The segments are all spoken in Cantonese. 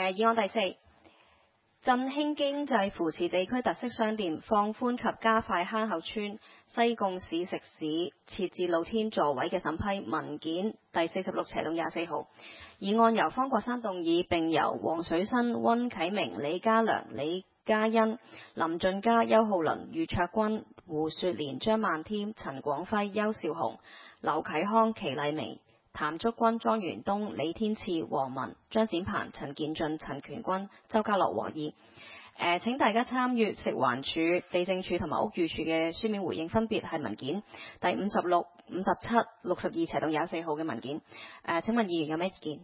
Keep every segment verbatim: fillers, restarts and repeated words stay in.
誒，議案第四，振興經濟扶持地區特色商店，放寬及加快坑口村西貢市食肆設置露天座位嘅審批文件第四十六斜到廿四號。議案由方國珊動議，並由黃水新、溫啟明、李家良、李嘉欣、林俊嘉、邱浩麟、余卓君、胡雪蓮、張萬添、陳廣輝、邱少雄、劉啟康、祁麗薇、譚竹君、莊元東、李天賜、黃文、張展鵬、陳建進、陳權君、周家樂和議。誒，請大家參閱食環署、地政署同埋屋宇署嘅書面回應，分別係文件第五十六、五十七、六十二斜到廿四號嘅文件。誒，請問議員有咩意見？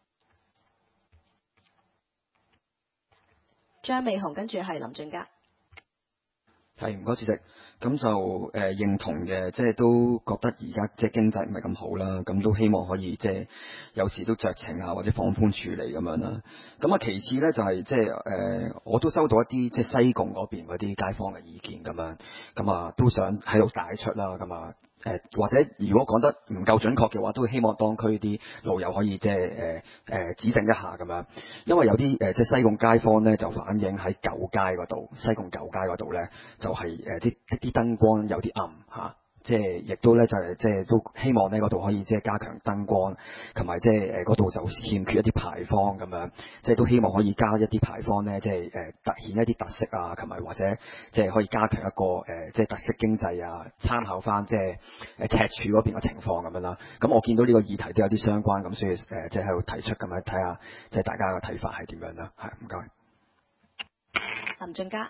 張美雄，跟住係林俊嘉。 係，唔該主席。咁就誒、呃、認同嘅，即係都覺得而家即係經濟唔係咁好啦，咁都希望可以即係有時都酌情啊，或者放寬處理咁樣啦。咁啊，其次咧就係、是、即係誒、呃，我都收到一啲即係西貢嗰邊嗰啲街坊嘅意見咁樣，咁啊都想喺度帶出啦，咁啊。誒、呃、或者如果講得唔夠準確嘅話，都希望當區啲路友可以即係誒誒指正一下咁樣，因為有啲誒、呃、即係西貢街坊咧就反映喺舊街嗰度，西貢舊街嗰度咧就係、是、誒、呃、即一啲燈光有啲暗嚇。啊即係亦都咧就係即係都希望咧嗰度可以即係加強燈光，同埋即係誒嗰度就欠缺一啲牌坊咁樣，即係都希望可以加一啲牌坊咧，即係誒突顯一啲特色啊，同埋或者即係可以加強一個誒即係特色經濟啊，參考翻即係誒赤柱嗰邊嘅情況咁樣啦。咁我見到呢個議題都有啲相關，咁所以誒即係喺度提出咁樣睇下，即係大家嘅睇法係點樣啦？係唔該。 林俊嘉。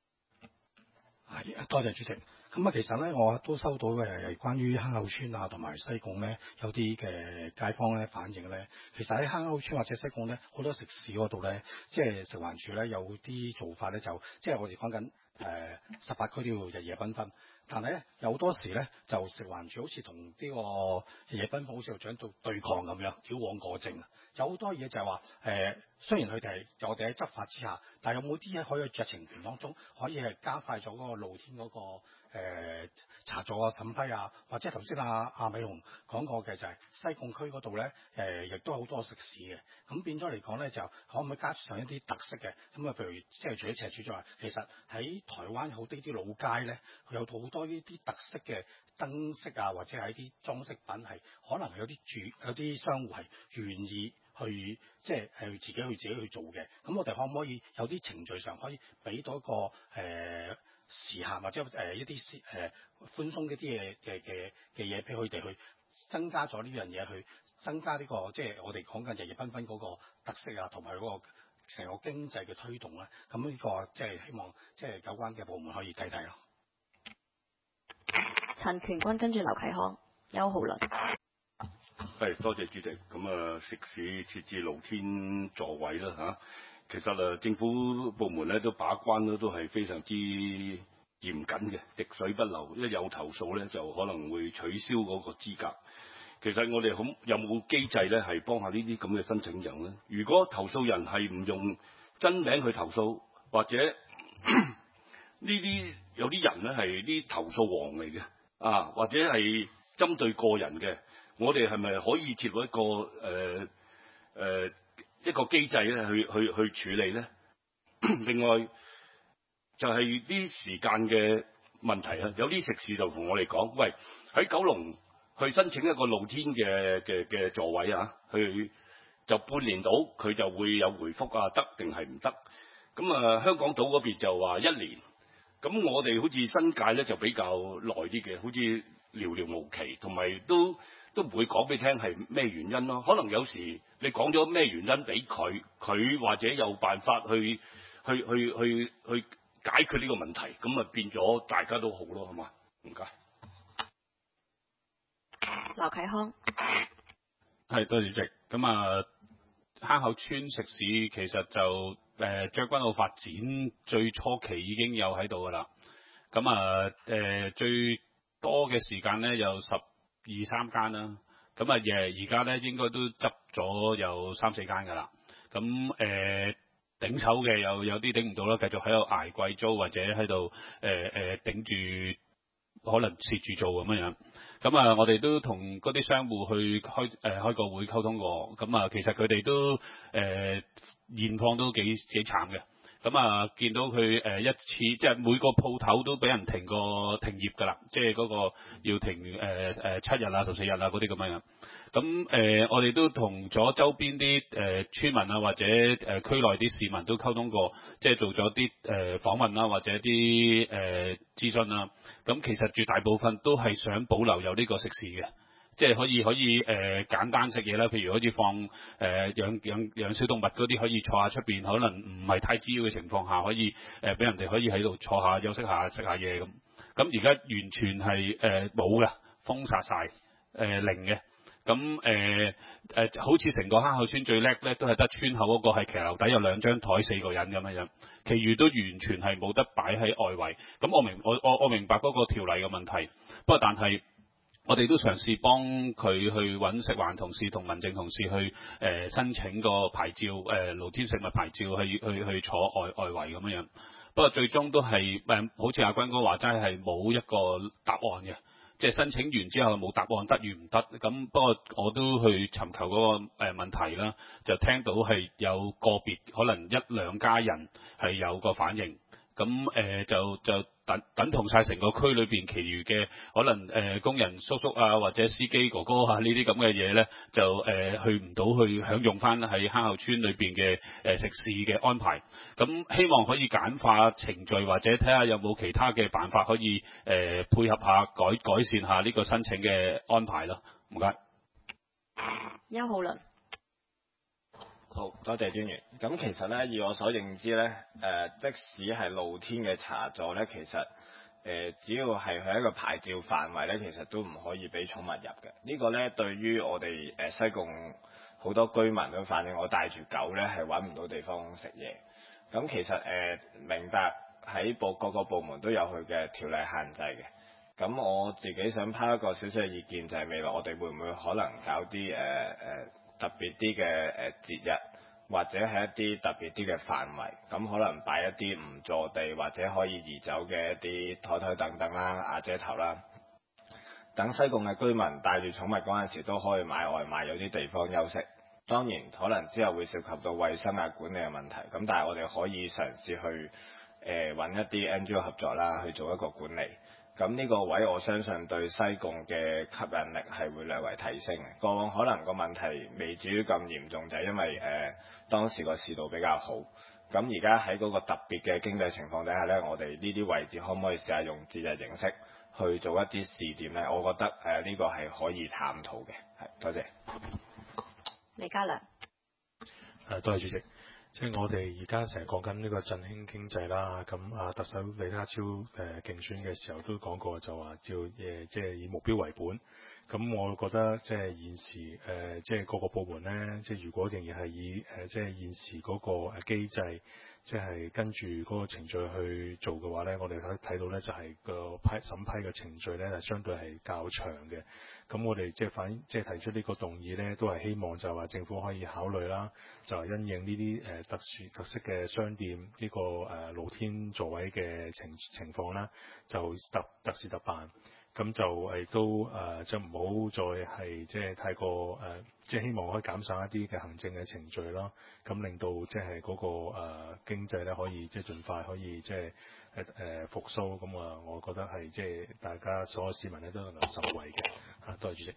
係，多謝主席。咁啊，其實咧，我都收到誒關於坑口村啊，同埋西貢咧有啲嘅街坊咧反映咧，其實喺坑口村或者西貢咧好多食肆嗰度咧，即係食環署咧有啲做法咧，就即係我哋講緊誒十八區都要日夜繽紛，但係咧有好多時咧就食環署好似同呢個日夜繽紛好似又長到對抗咁樣，矯枉過正啊！有好多嘢就係話誒，雖然佢哋係我哋喺執法之下，但係有冇啲嘢可以喺酌情權當中可以係加快咗嗰個露天嗰、那個誒、呃、查咗啊審批啊，或者頭先阿阿美雄講過嘅就係西貢區嗰度咧誒，亦、呃、都好多食肆嘅，咁變咗嚟講咧就可唔可以加上一啲特色嘅？咁啊，譬如即係除咗赤柱之外，其實喺台灣好啲啲老街咧，佢有好多呢啲特色嘅燈飾啊，或者係一啲裝飾品係可能有啲住有啲商戶係願意。去即係係自己去自己去做嘅，咁我哋可唔可以有啲程序上可以俾到一個誒、呃、時限或者誒、呃、一啲誒、呃、寬鬆一啲嘅嘅嘅嘅嘢俾佢哋去增加咗呢樣嘢，去增加呢、這個即係我哋講緊日夜繽紛嗰個特色啊，同埋嗰個成個經濟嘅推動咧。咁呢個即係希望即係有關嘅部門可以睇睇咯。 陳權君，跟住劉啟康、邱浩麟。 係，多謝主席。咁啊，食肆設置露天座位啦嚇、啊。其實啊，政府部門咧都把關咧都係非常之嚴謹嘅，滴水不漏。一有投訴咧，就可能會取消嗰個資格。其實我哋好有冇機制咧，係幫下呢啲咁嘅申請人咧？如果投訴人係唔用真名去投訴，或者呢啲有啲人咧係啲投訴王嚟嘅啊，或者係針對個人嘅。我哋係咪可以設立一個誒誒、呃呃、一個機制咧，去去去處理咧？另外就係啲時間嘅問題啊，有啲食肆就同我哋講，喂，喺九龍去申請一個露天嘅嘅嘅座位啊，去就半年到佢就會有回覆啊，得定係唔得？咁啊，香港島嗰邊就話一年，咁我哋好似新界咧就比較耐啲嘅，好似寥寥無期，同埋都。都唔會講俾你聽係咩原因咯，可能有時你講咗咩原因俾佢，佢或者有辦法去去去去去解決呢個問題，咁啊變咗大家都好咯，好嘛？唔該。 劉啟康。 係，多謝主席。咁啊，坑口村食肆其實就誒將軍澳發展最初期已經有喺度噶啦。咁啊誒最多嘅時間咧有十二三間啦，咁啊誒而家咧應該都執咗有三四間噶啦，咁誒、呃、頂手嘅又有啲頂唔到啦，繼續喺度捱貴租或者喺度誒誒頂住，可能蝕住做咁樣樣。 咁啊，我哋都同嗰啲商戶去開誒、呃、開個會溝通過，咁啊，其實佢哋都誒、呃、現況都幾幾慘嘅。咁啊，見到佢誒一次，即係每個鋪頭都俾人停過停業㗎啦，即係嗰個要停誒誒、呃、七日啊、十四日啊嗰啲咁樣。咁誒、呃，我哋都同咗周邊啲誒、呃、村民啊，或者誒、呃、區內啲市民都溝通過，即係做咗啲誒訪問啦，或者啲誒、呃、諮詢啦。咁其實絕大部分都係想保留有呢個食肆嘅。即係可以可以誒、呃、簡單食嘢啦，譬如好似放誒、呃、養養養小動物嗰啲，可以坐下出邊，可能唔係太滋擾嘅情況下，可以誒俾、呃、人哋可以喺度坐下休息下食下嘢咁。咁而家完全係誒冇嘅，封殺晒，誒、呃、零嘅。咁誒誒好似成個坑口村最叻咧，都係得村口嗰個係騎樓底有兩張台四個人咁樣樣，其餘都完全係冇得擺喺外圍。咁我明我我我明白嗰個條例嘅問題，不過但係。我哋都嘗試幫佢去揾食環同事同民政同事去誒、呃、申請個牌照，誒、呃、露天食物牌照去去去坐外外圍咁樣樣。不過最終都係誒、呃，好似阿軍哥話齋係冇一個答案嘅，即係申請完之後冇答案，得與唔得。咁不過我都去尋求嗰個誒問題啦，就聽到係有個別可能一兩家人係有個反應。咁誒、呃、就就等等同晒成個區裏邊，其餘嘅可能誒、呃、工人叔叔啊，或者司機哥哥啊呢啲咁嘅嘢咧，就誒、呃、去唔到去享用翻喺坑口村裏邊嘅誒食肆嘅安排。咁希望可以簡化程序，或者睇下有冇其他嘅辦法可以誒、呃、配合下改改善下呢個申請嘅安排咯。唔該。 邱浩麟。 好多謝專員。咁其實咧，以我所認知咧，誒、呃、即使係露天嘅茶座咧，其實誒、呃、只要係佢一個牌照範圍咧，其實都唔可以俾寵物入嘅。這個、呢個咧對於我哋誒、呃、西貢好多居民都反映，我帶住狗咧係揾唔到地方食嘢。咁其實誒、呃、明白喺部各個部門都有佢嘅條例限制嘅。咁我自己想拋一個少少嘅意見，就係、是、未來我哋會唔會可能搞啲誒誒特別啲嘅誒節日，或者係一啲特別啲嘅範圍，咁可能擺一啲唔坐地或者可以移走嘅一啲枱枱等等啦、瓦遮頭啦，等西貢嘅居民帶住寵物嗰陣時都可以買外賣，有啲地方休息。當然可能之後會涉及到衛生啊管理嘅問題，咁但係我哋可以嘗試去誒揾、呃、一啲 N G O 合作啦，去做一個管理。咁呢個位我相信對西貢嘅吸引力係會略為提升嘅。過往可能個問題未至於咁嚴重，就係、是、因為誒、呃、當時個市道比較好。咁而家喺嗰個特別嘅經濟情況底下呢，我哋呢啲位置可唔可以試下用節日形式去做一啲試點呢？我覺得誒呢、呃這個係可以探討嘅。係，多謝。 李家良。 誒，多謝主席。即係我哋而家成日講緊呢個振興經濟啦，咁啊特首李家超誒、呃、競選嘅時候都講過，就話照誒即係以目標為本。咁我覺得即係現時誒、呃、即係各個部門咧，即係如果仍然係以誒、呃、即係現時嗰個誒機制，即係跟住嗰個程序去做嘅話咧，我哋睇睇到咧就係個批審批嘅程序咧係相對係較長嘅。咁我哋即係反即係提出呢個動議咧，都係希望就話政府可以考慮啦，就係因應呢啲誒特殊特色嘅商店呢、這個誒、呃、露天座位嘅情情況啦，就特特事特辦。咁就誒都誒即係唔好再係即係太過誒，即係希望可以減省一啲嘅行政嘅程序啦，咁令到即係嗰個誒、呃、經濟咧可以即係盡快可以即係誒誒復甦。咁啊，我覺得係即係大家所有市民咧都能夠受惠嘅。啊，多謝主席。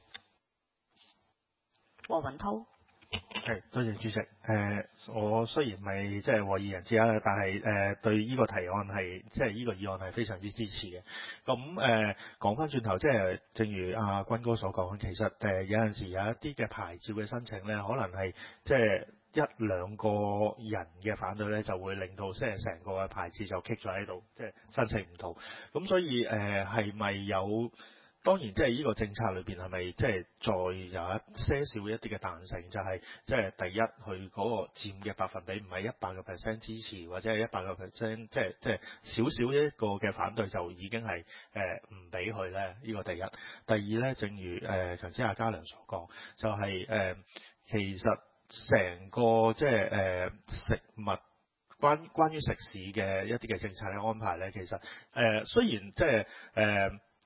黃雲濤。 係，多謝主席。誒、呃，我雖然唔係即係獲益人之一啦，但係誒、呃、對呢個提案係即係呢個議案係非常之支持嘅。咁誒講翻轉頭，即係正如阿、啊、軍哥所講，其實誒、呃、有陣時有一啲嘅牌照嘅申請咧，可能係即係一兩個人嘅反對咧，就會令到即係成個嘅牌照就棘咗喺度，即係申請唔到。咁所以誒係咪有？當然，即係呢個政策裏邊係咪即係再有一些少一啲嘅彈性？就係即係第一，佢嗰個佔嘅百分比唔係一百個 percent 支持，或者係一百個 percent，即係即係少少一個嘅反對就已經係誒唔俾佢咧。呢、呢個第一。第二咧，正如誒頭先阿嘉良所講，就係、是、誒、呃、其實成個即係誒食物關關於食肆嘅一啲嘅政策嘅安排咧，其實誒、呃、雖然即係誒。呃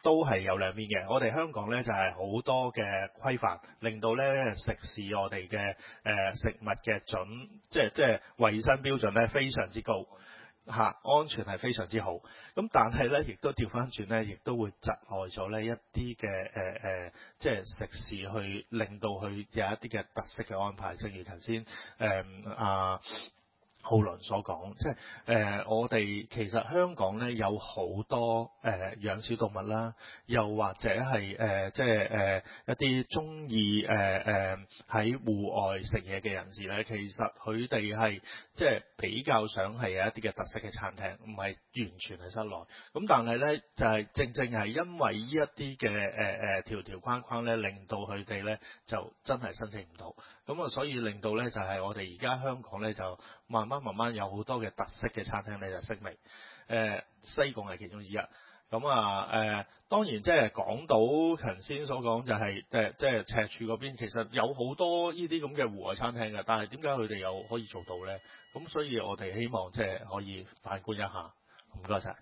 都係有兩面嘅。我哋香港咧就係、是、好多嘅規範，令到咧食肆我哋嘅誒食物嘅準，即係即係衞生標準咧非常之高。嚇，安全係非常之好，咁但係咧，亦都調翻轉咧，亦都會窒礙咗呢一啲嘅誒誒，即係食肆去令到佢有一啲嘅特色嘅安排，正如頭先誒啊浩倫所講，即係誒、呃、我哋其實香港咧有好多誒、呃、養小動物啦，又或者係誒、呃、即係誒、呃、一啲中意誒誒喺戶外食嘢嘅人士咧，其實佢哋係即係比較想係有一啲嘅特色嘅餐廳，唔係完全係室內。咁但係咧就係、是、正正係因為呢一啲嘅誒誒條條框框咧，令到佢哋咧就真係申請唔到。咁啊，所以令到咧就係、是、我哋而家香港咧就慢慢慢慢有好多嘅特色嘅餐廳咧就式微。誒、呃、西貢係其中之一。咁啊誒、呃、當然即係港島頭先所講就係誒即係赤柱嗰邊，其實有好多呢啲咁嘅戶外餐廳嘅，但係點解佢哋又可以做到咧？咁所以我哋希望即係可以反觀一下。唔該晒。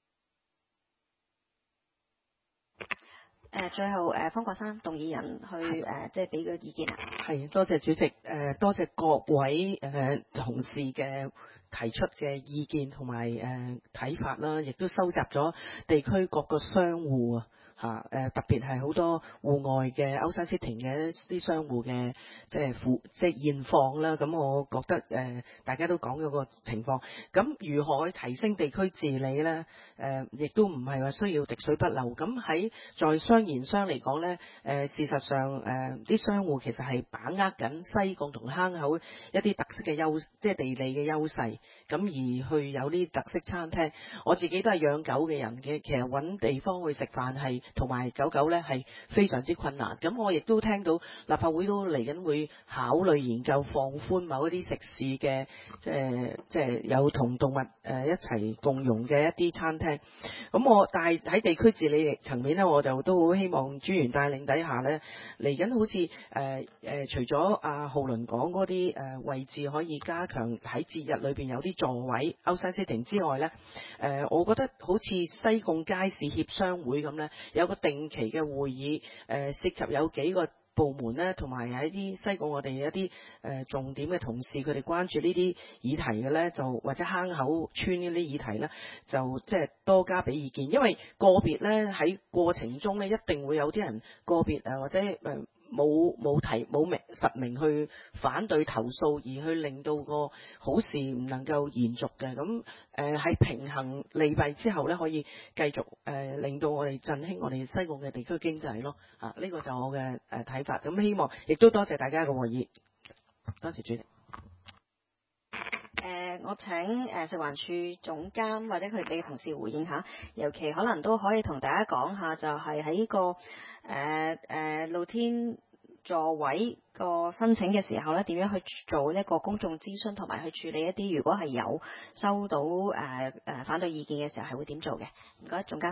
誒，最後誒，方國珊動議人去誒，即係俾個意見啊。 係，多謝主席，誒多謝各位誒同事嘅提出嘅意見同埋誒睇法啦，亦都收集咗地區各個商戶啊。嚇誒特別係好多戶外嘅 outside sitting 嘅啲商戶嘅即係負即係現況啦，咁我覺得誒、呃、大家都講咗個情況，咁如何去提升地區治理咧？誒、呃、亦都唔係話需要滴水不漏，咁喺在，在商言商嚟講咧，誒、呃、事實上誒啲、呃、商戶其實係把握緊西貢同坑口一啲特色嘅優，即係地理嘅優勢，咁而去有啲特色餐廳。我自己都係養狗嘅人嘅，其實揾地方去食飯係。同埋狗狗咧係非常之困難，咁我亦都聽到立法會都嚟緊會考慮研究放寬某一啲食肆嘅，即係即係有同動物誒一齊共用嘅一啲餐廳。咁我但係喺地區治理層面咧，我就都好希望專員帶領底下咧，嚟緊好似誒誒，除咗阿浩倫講嗰啲誒位置可以加強喺節日裏邊有啲座位 outside sitting 之外咧，誒、呃、我覺得好似西貢街市協商會咁咧。有個定期嘅會議，誒、呃、涉及有幾個部門咧，同埋喺啲西貢我哋一啲誒、呃、重點嘅同事，佢哋關注呢啲議題嘅咧，就或者坑口村呢啲議題咧，就即係多加俾意見，因為個別咧喺過程中咧，一定會有啲人個別誒或者誒。呃冇冇提冇明實名去反對投訴，而去令到個好事唔能夠延續嘅。咁誒喺平衡利弊之後咧，可以繼續誒、呃、令到我哋振興我哋西貢嘅地區經濟咯。啊，呢、這個就我嘅誒睇法。咁希望亦都多謝大家嘅會議。多謝主席。誒、 呃，我請誒、呃、食環署總監或者佢哋嘅同事回應下，尤其可能都可以同大家講下，就係喺呢個誒誒、呃呃、露天座位個申請嘅時候咧，點樣去做一個公眾諮詢，同埋去處理一啲如果係有收到誒誒、呃、反對意見嘅時候，係會點做嘅？唔該，總監。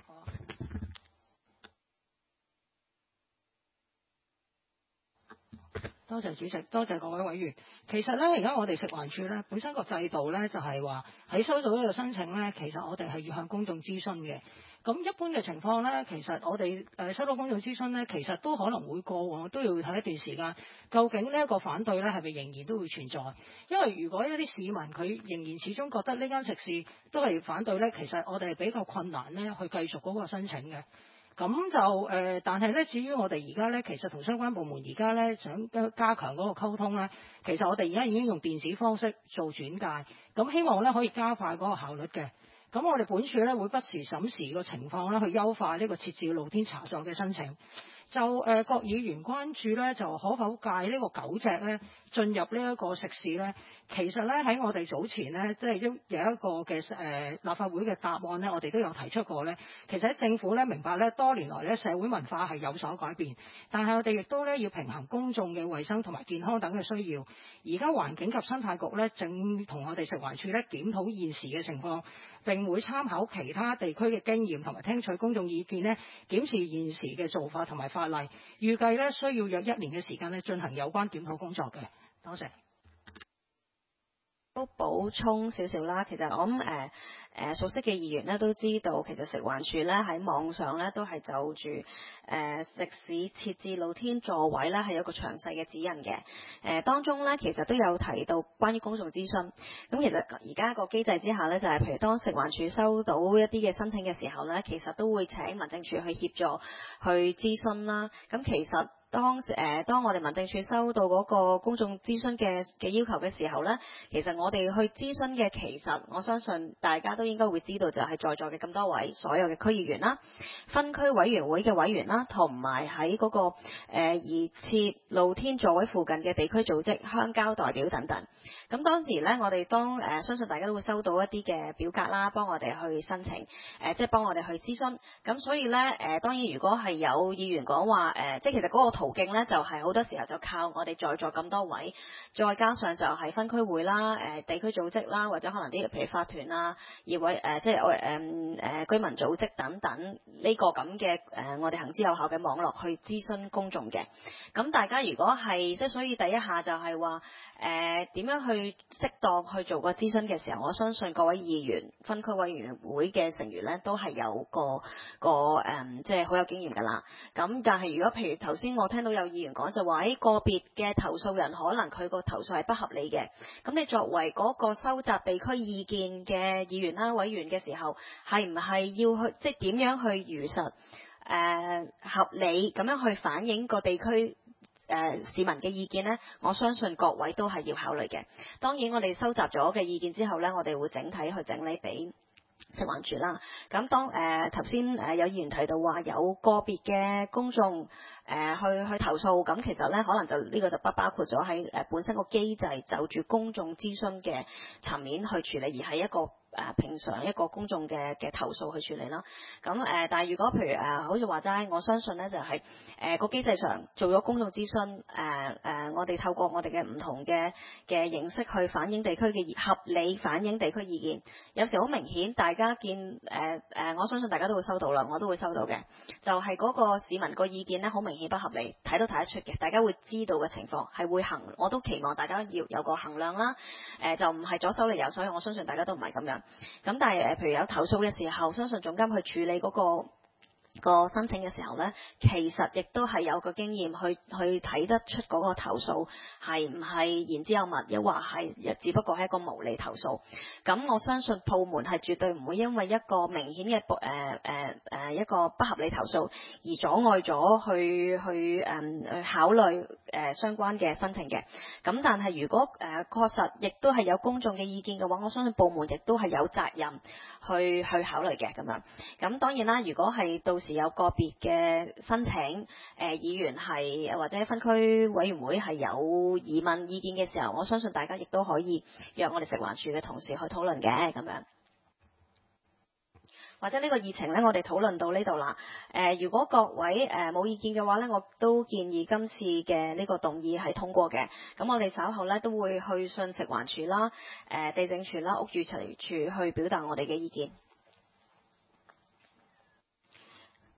多謝主席，多謝各位委員。其實咧，而家我哋食環署咧，本身個制度咧就係話喺收到呢個申請咧，其實我哋係要向公眾諮詢嘅。咁一般嘅情況咧，其實我哋誒收到公眾諮詢咧，其實都可能會過往都要睇一段時間，究竟呢一個反對咧係咪仍然都會存在？因為如果一啲市民佢仍然始終覺得呢間食肆都係反對咧，其實我哋係比較困難咧去繼續嗰個申請嘅。咁就誒、呃，但係咧，至於我哋而家咧，其實同相關部門而家咧想加強嗰個溝通咧，其實我哋而家已經用電子方式做轉介，咁希望咧可以加快嗰個效率嘅。咁我哋本署咧會不時審視個情況咧，去優化呢個設置露天茶座嘅申請。就誒、呃，各議員關注咧，就可否戒呢個狗隻咧進入呢一個食肆咧？其實咧喺我哋早前咧，即係都有一個嘅誒、呃、立法會嘅答案咧，我哋都有提出過咧。其實喺政府咧明白咧，多年來咧社會文化係有所改變，但係我哋亦都咧要平衡公眾嘅衛生同埋健康等嘅需要。而家環境及生態局咧正同我哋食環署咧檢討現時嘅情況，並會參考其他地區嘅經驗同埋聽取公眾意見咧，檢視現時嘅做法同埋法例。預計咧需要約一年嘅時間咧進行有關檢討工作嘅。多謝。 都補充少少啦，其實我諗誒誒熟悉嘅議員咧都知道，其實食環署咧喺網上咧都係就住誒、呃、食肆設置露天座位咧係有個詳細嘅指引嘅。誒、呃、當中咧其實都有提到關於公眾諮詢。咁其實而家個機制之下咧，就係、是、譬如當食環署收到一啲嘅申請嘅時候咧，其實都會請民政處去協助去諮詢啦。咁其實當誒、呃、當我哋民政處收到嗰個公眾諮詢嘅嘅要求嘅時候呢，其實我哋去諮詢嘅，其實我相信大家都應該會知道，就係在座嘅咁多位所有嘅區議員啦、分區委員會嘅委員啦，同埋喺嗰個誒擬設露天座位附近嘅地區組織、鄉郊代表等等。咁當時呢，我哋當誒、呃、相信大家都會收到一啲嘅表格啦，幫我哋去申請，誒、呃、即係幫我哋去諮詢。咁所以呢，誒、呃、當然如果係有議員講話誒，即係其實嗰個途徑咧，就係好多時候就靠我哋在座咁多位，再加上就係分區會啦、誒地區組織啦，或者可能啲譬如法團啊、議會誒，即係我誒誒居民組織等等呢個咁嘅誒，我哋行之有效嘅網絡去諮詢公眾嘅。咁大家如果係即係，所以第一下就係話誒點樣去適當去做個諮詢嘅時候，我相信各位議員、分區委員會嘅成員咧，都係有個個誒，即係好有經驗㗎啦。咁但係如果譬如頭先我聽到有議員講就話喺個別嘅投訴人可能佢個投訴係不合理嘅，咁你作為嗰個收集地區意見嘅議員啦、委員嘅時候，係唔係要去即係點樣去如實誒、呃、合理咁樣去反映個地區誒、呃、市民嘅意見呢？我相信各位都係要考慮嘅。當然我哋收集咗嘅意見之後呢，我哋會整體去整理俾食環署啦。咁當誒頭先誒有議員提到話有個別嘅公眾誒、呃、去去投訴，咁其實咧可能就呢、這個就不包括咗喺誒本身個機制就住公眾諮詢嘅層面去處理，而係一個誒、呃、平常一個公眾嘅嘅投訴去處理啦。咁誒、呃，但係如果譬如誒、呃、好似話齋，我相信咧就係誒個機制上做咗公眾諮詢，誒、呃、誒、呃、我哋透過我哋嘅唔同嘅嘅形式去反映地區嘅合理反映地區意見，有時好明顯大家見誒誒、呃，我相信大家都會收到啦，我都會收到嘅，就係、是、嗰個市民個意見咧，好明顯不合理，睇都睇得出嘅，大家會知道嘅情況係會衡，我都期望大家要有個衡量啦。誒、呃、就唔係左手嚟右手，我相信大家都唔係咁樣。咁但係誒，譬如有投訴嘅時候，相信總監去處理嗰、那個。個申請嘅時候呢，其實亦都係有個經驗去去睇得出嗰個投訴係唔係言之有物，抑或係只不過係一個無理投訴。咁我相信部門係絕對唔會因為一個明顯嘅誒誒誒一個不合理投訴而阻礙咗去去誒、呃、去考慮誒、呃、相關嘅申請嘅。咁但係如果誒、呃、確實亦都係有公眾嘅意見嘅話，我相信部門亦都係有責任去去考慮嘅咁樣。咁當然啦，如果係到時有個別嘅申請，誒、呃、議員係或者分區委員會係有疑問意見嘅時候，我相信大家亦都可以約我哋食環署嘅同事去討論嘅咁樣。或者呢個議程呢，我哋討論到呢度啦。誒、呃，如果各位誒冇、呃、意見嘅話呢，我都建議今次嘅呢個動議係通過嘅。咁我哋稍後呢，都會去信食環署啦、誒、呃、地政處啦、屋宇署去表達我哋嘅意見。